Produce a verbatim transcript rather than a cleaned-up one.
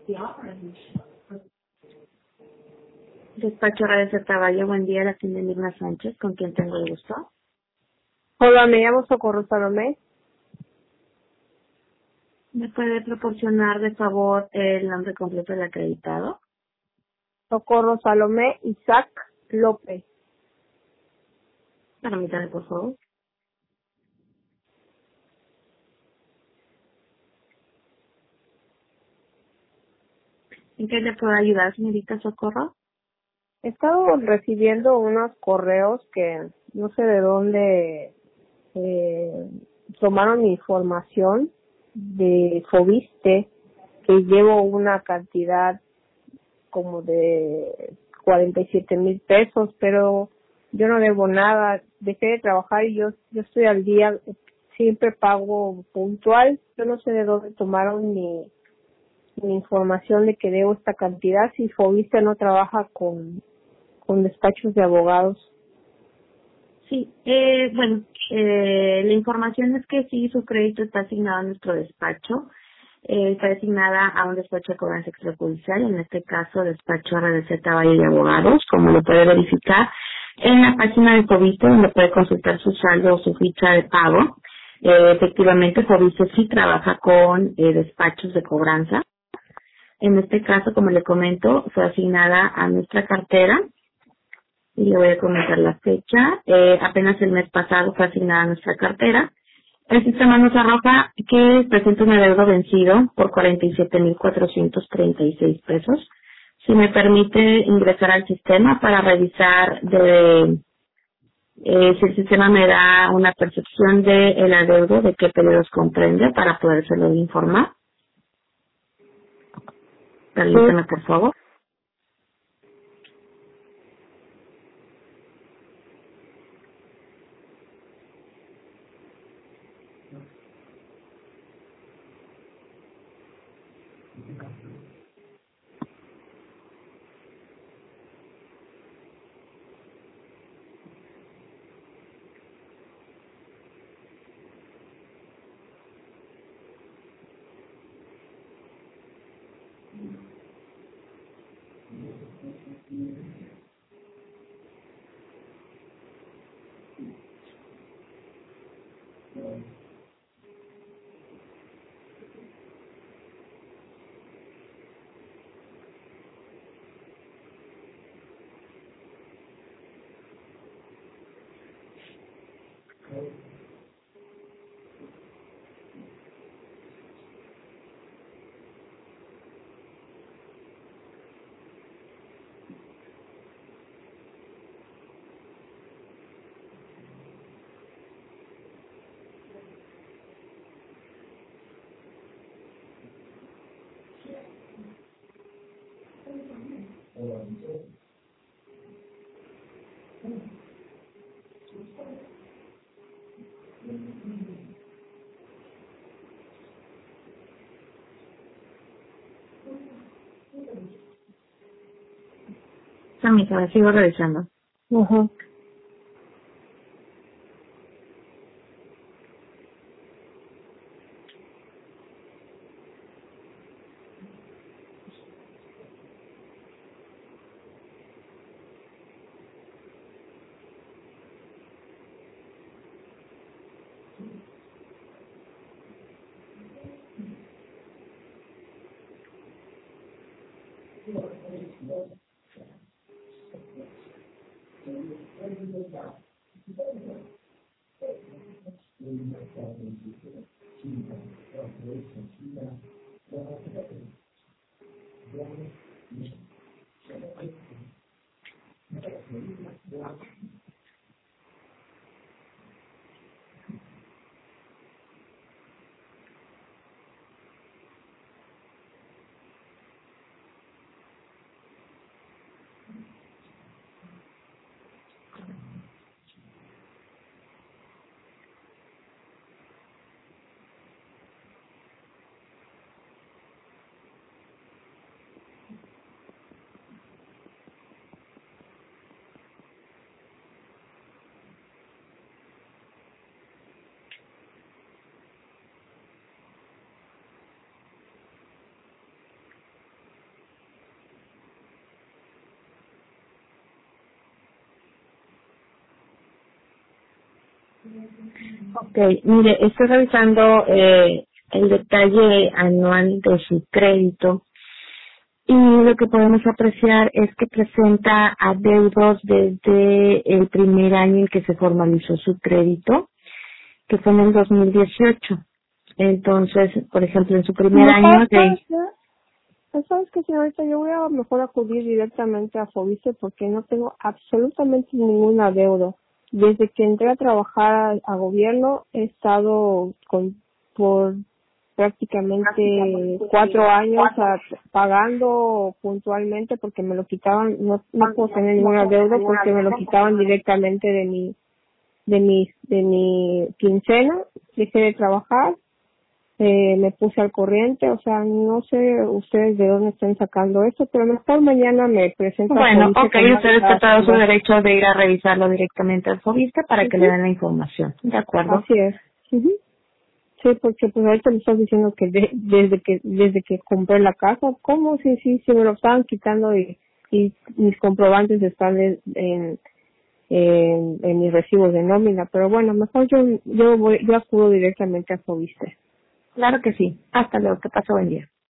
Despacho Radio Zeta Valle, buen día, la tienda Mirna Sánchez, ¿con quién tengo el gusto? Hola, me llamo Socorro Salomé. ¿Me puede proporcionar, de favor, el nombre completo del acreditado? Socorro Salomé Isaac López. Permítame, por favor. ¿En qué le puedo ayudar, señorita Socorro? He estado recibiendo unos correos que no sé de dónde eh, tomaron mi información de Fobiste, que llevo una cantidad como de cuarenta y siete mil pesos, pero yo no debo nada, dejé de trabajar y yo yo estoy al día, siempre pago puntual. Yo no sé de dónde tomaron mi, mi información de que debo esta cantidad, si Fobiste no trabaja con, con despachos de abogados. Sí, eh, bueno, eh, la información es que sí, su crédito está asignado a nuestro despacho. Eh, está asignada a un despacho de cobranza extrajudicial, en este caso despacho R D Z Valle de Abogados, como lo puede verificar en la página de Fobiste, donde puede consultar su saldo o su ficha de pago. Eh, efectivamente, Fobiste sí trabaja con eh, despachos de cobranza. En este caso, como le comento, fue asignada a nuestra cartera y le voy a comentar la fecha. Eh, apenas el mes pasado fue asignada a nuestra cartera. El sistema nos arroja que presenta un adeudo vencido por cuarenta y siete mil cuatrocientos treinta y seis pesos. Si me permite ingresar al sistema para revisar de eh, si el sistema me da una percepción del adeudo, de qué periodos comprende, para podérselo informar. Permítame, por favor. Permítame, sigo revisando. Uh-huh. Ok, mire, estoy revisando eh, el detalle anual de su crédito y lo que podemos apreciar es que presenta adeudos desde el primer año en que se formalizó su crédito, que fue en el dos mil dieciocho. Entonces, por ejemplo, en su primer año de... ¿Sabes qué, señorita? Yo voy a mejor acudir directamente a Fobiste porque no tengo absolutamente ningún adeudo. Desde que entré a trabajar a, a gobierno he estado con por prácticamente cuatro años a, pagando puntualmente porque me lo quitaban, no, no puedo tener ningún adeudo porque me lo quitaban directamente de mi de mi de mi quincena. Dejé de trabajar. Eh, me puse al corriente, o sea, no sé ustedes de dónde están sacando esto, pero mejor mañana me presento. Bueno, ok, usted está todo su derecho de ir a revisarlo directamente al Fobiste para uh-huh. que le den la información, ¿de acuerdo? Así es. Uh-huh. Sí, porque pues ahorita me estás diciendo que de, desde que desde que compré la casa, ¿cómo? Sí, sí, sí, me lo estaban quitando y, y mis comprobantes están en, en, en, en mis recibos de nómina, pero bueno, mejor yo yo voy, yo acudo directamente al Fobiste. Claro que sí. Hasta luego. Que pase buen día.